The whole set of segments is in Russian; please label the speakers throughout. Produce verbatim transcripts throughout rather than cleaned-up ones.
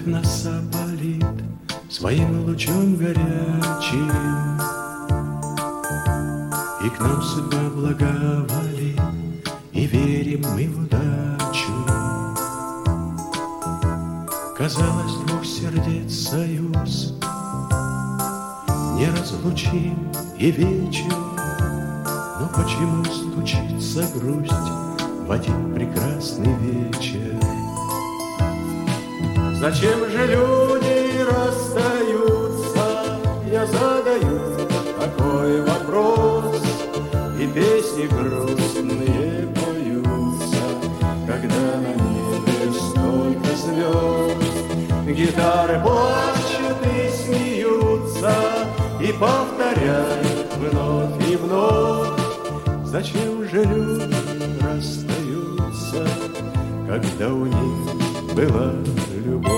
Speaker 1: Любовь нас опалит своим лучом горячим, и к нам судьба благоволит, и верим мы в удачу. Казалось, двух сердец союз не разлучим и вечен, но почему стучится грусть в один прекрасный вечер? Зачем же люди расстаются? Я задаю такой вопрос, и песни грустные поются, когда на небе столько звезд. Гитары плачут и смеются, и повторяют вновь и вновь. Зачем же люди расстаются, когда у них была любовь?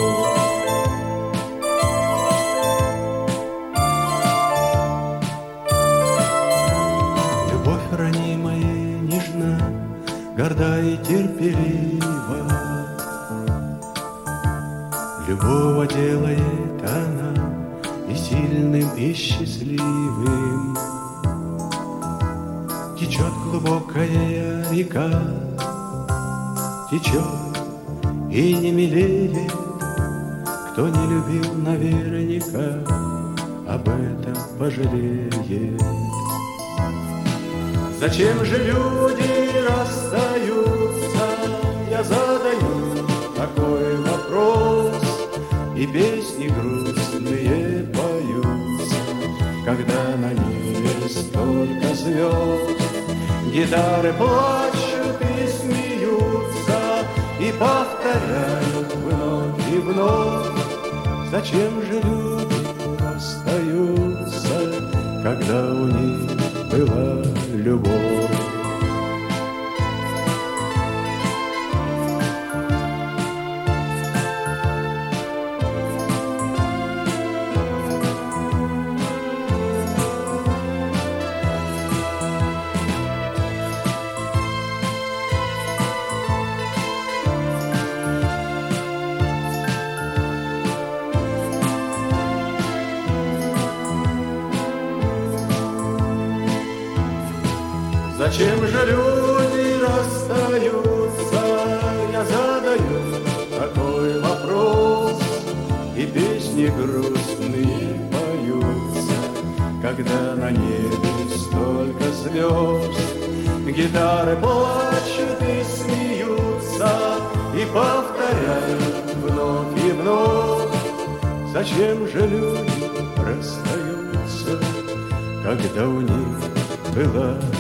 Speaker 1: Любовь ранимая, нежна, горда и терпелива. Любого делает она и сильным, и счастливым. Течет глубокая река, течет и не милеет. Кто не любил, наверняка об этом пожалеет. Зачем же люди расстаются? Я задаю такой вопрос, и песни грустные поются, когда на небе столько звезд. Гитары плачут и смеются, и повторяют вновь и вновь. Зачем же люди расстаются, когда у них была любовь? Зачем же люди расстаются? Я задаю такой вопрос, и песни грустные поются, когда на небе столько звезд. Гитары плачут и смеются, и повторяют вновь и вновь. Зачем же люди расстаются, когда у них была